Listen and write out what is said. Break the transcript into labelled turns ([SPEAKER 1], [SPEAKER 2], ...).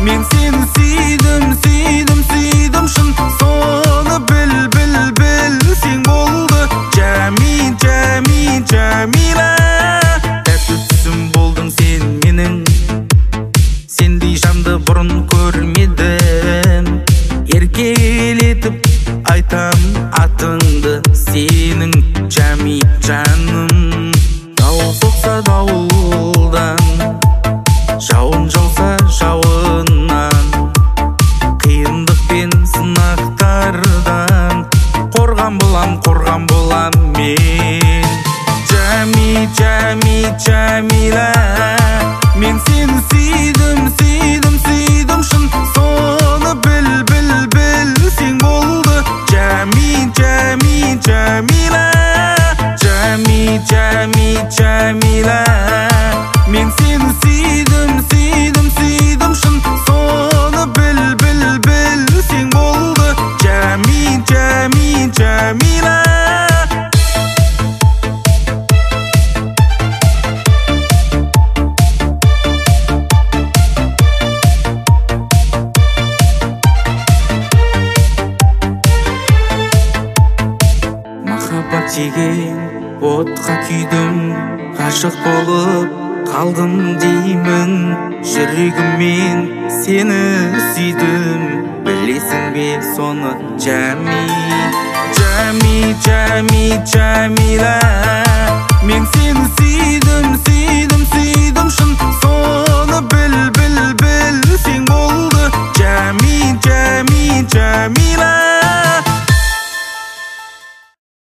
[SPEAKER 1] мен сені сүйдім, сүйдім, сүйдім шын. Соны біл, біл, біл, сен болды Жәмила. Тәтті түсім болдың сен менің, сендей жанды бұрын көрмедім. Еркелетіп айтам атыңды сенің, Жәми жаным. Дауыл соқса дауылдан, жауын жауса жауыннан, қиындық пен сынақтардан қорған болам мен. Жәмила, мен сені сүйдім, сүйдім, сүйдім шын. Соны біл, біл, біл, сен болды Жәмила. Мен сені сүйдім, сүйдім, сүйдім шын. Соны біл, біл, біл, сен болды Жәмила. Махаббат жеген отқа күйдім, ғашық болып қалдым деймін. Жүрегіммен сені сүйдім, білесің бе соны Жәмила. Мен